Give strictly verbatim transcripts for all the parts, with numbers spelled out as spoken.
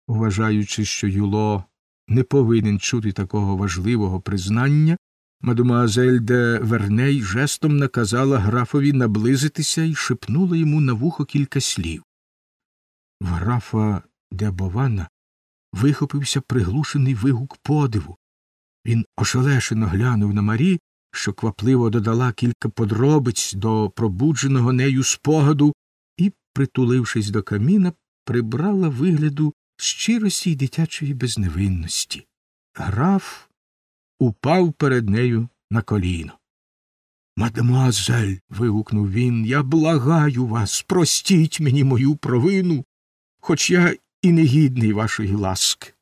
Вважаючи, що Юло не повинен чути такого важливого признання, мадемуазель де Верней жестом наказала графові наблизитися і шепнула йому на вухо кілька слів. В графа де Бована вихопився приглушений вигук подиву. Він ошелешено глянув на Марі, що квапливо додала кілька подробиць до пробудженого нею спогаду і, притулившись до каміна, прибрала вигляду щирості й дитячої безневинності. Граф упав перед нею на коліно. «Мадемуазель!» – вигукнув він, – «я благаю вас, простіть мені мою провину, хоч я і не гідний вашої ласки».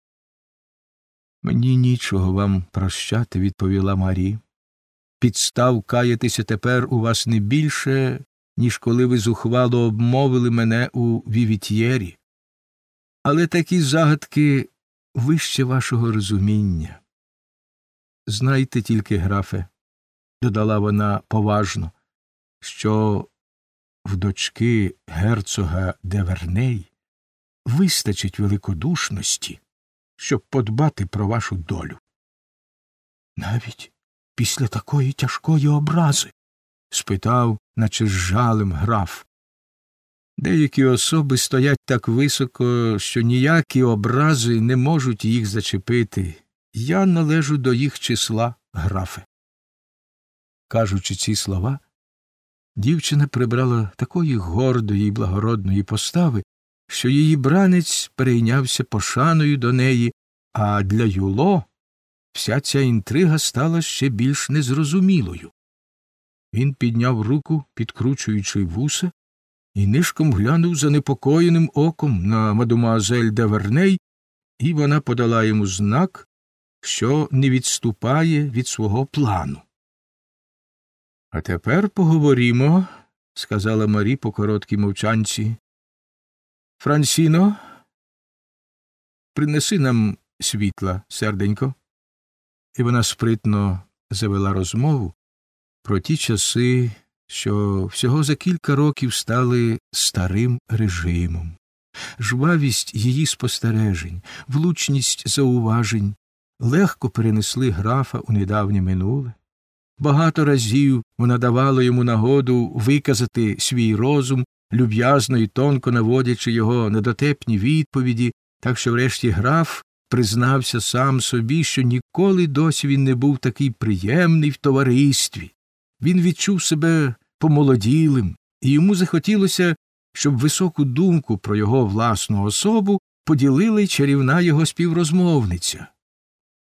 «Мені нічого вам прощати», – відповіла Марі. «Підстав каятися тепер у вас не більше, ніж коли ви зухвало обмовили мене у Вівітьєрі. Але такі загадки вище вашого розуміння. Знайте тільки, графе, – додала вона поважно, – що в дочки герцога де Верней вистачить великодушності, щоб подбати про вашу долю». «Навіть після такої тяжкої образи?» – спитав, наче з жалем, граф. «Деякі особи стоять так високо, що ніякі образи не можуть їх зачепити. Я належу до їх числа, графе». Кажучи ці слова, дівчина прибрала такої гордої й благородної постави, що її бранець перейнявся пошаною до неї, а для Юло вся ця інтрига стала ще більш незрозумілою. Він підняв руку, підкручуючи вуса, і нишком глянув занепокоєним оком на мадемуазель де Верней, і вона подала йому знак, що не відступає від свого плану. «А тепер поговоримо», – сказала Марі по короткій мовчанці. «Франсіно, принеси нам світла, серденько». І вона спритно завела розмову про ті часи, що всього за кілька років стали старим режимом. Жвавість її спостережень, влучність зауважень легко перенесли графа у недавнє минуле. Багато разів вона давала йому нагоду виказати свій розум, люб'язно й тонко наводячи його на дотепні відповіді, так що врешті граф признався сам собі, що ніколи досі він не був такий приємний в товаристві. Він відчув себе помолоділим, і йому захотілося, щоб високу думку про його власну особу поділила й чарівна його співрозмовниця.